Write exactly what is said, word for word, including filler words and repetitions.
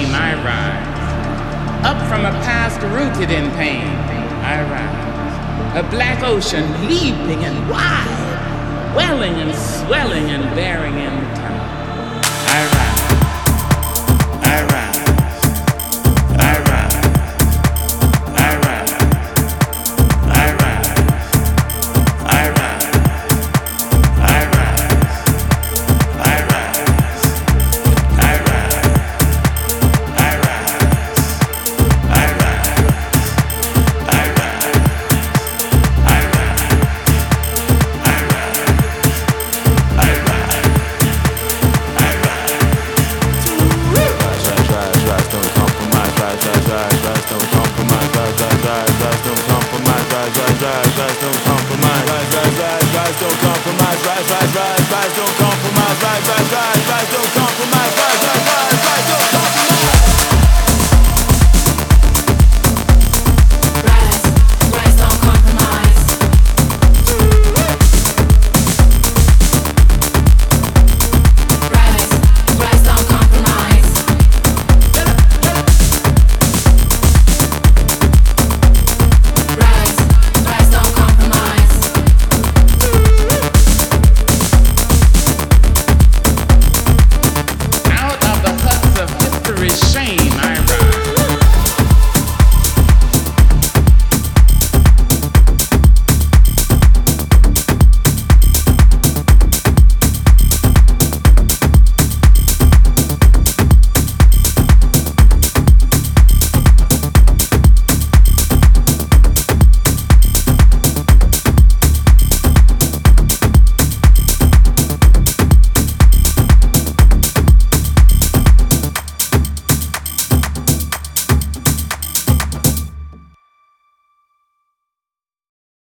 machine, I rise. Up from a past rooted in pain, I rise. A black ocean leaping and wide, welling and swelling and bearing in time. I rise. I rise. I rise. I rise. I rise. I rise. I rise. I rise. I rise. I rise. I rise. I rise. I rise. I rise. I rise. I rise. Rise, rise, rise, don't compromise. Rise, rise, rise, rise, don't compromise. Rise, rise, rise, rise, don't compromise. Rise, rise, rise, rise, don't compromise. Rise, rise, rise, rise, don't compromise. Rise, rise, rise, rise, don't compromise. Rise, rise, rise, rise, don't compromise.